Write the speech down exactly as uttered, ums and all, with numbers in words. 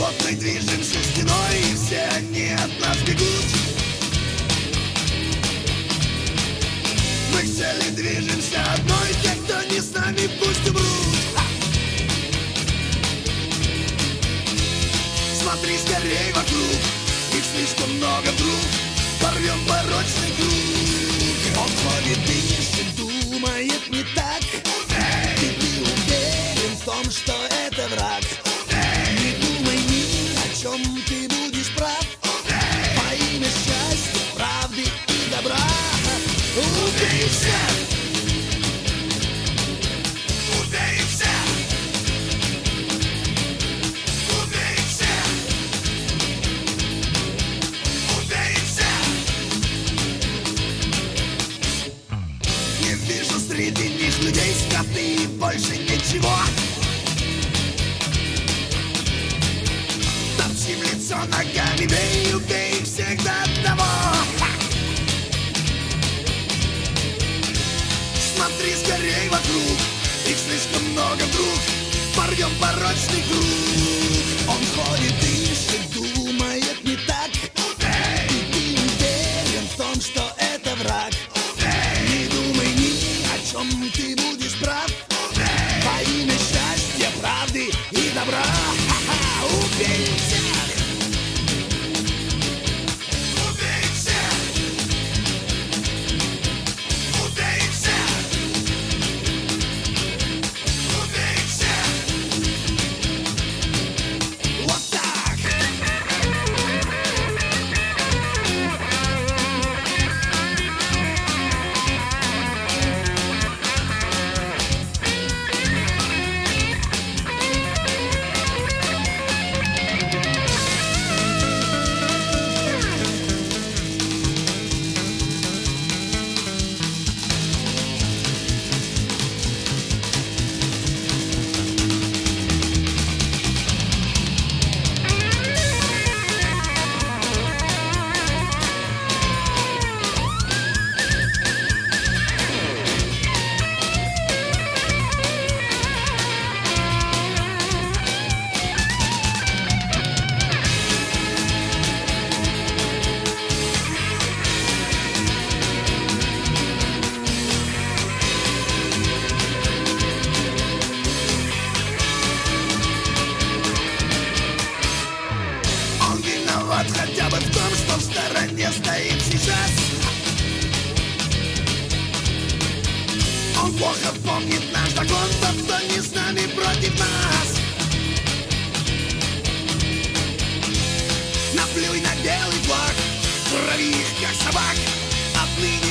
плотной движемся стеной, и все они от нас бегут. Мы к цели движемся одной, те, кто не с нами, пусть умрут. Смотри скорей вокруг, их слишком много, друг. Порвем порочный круг. Он ходит, дышит, думает не так. И ты уверен в том, что это враг. Не думай ни о чем, ты будешь прав. Во имя счастья, правды и добра. Убей всех! Убей всех! Убей всех! Убей всех! Не вижу среди них людей, скоты и больше ничего. Торчим лицо ногами, бей, убей всех до одного. Смотри скорей вокруг, их слишком много, друг. Порвем порочный круг. Он ходит, дышит, думает не так. И ты уверен в том, что это враг. Не думай ни о чем, ты будешь прав. Во имя счастья, правды и добра. Ха-ха, убей всех! Убей всех! Убей всех! Убей всех! Вот так! Он виноват хотя бы в том, что в стороне стоит сейчас. Он плохо помнит наш закон, тот, кто не с нами, против нас. Наплюй на белый флаг, трави их, как собак. Отныне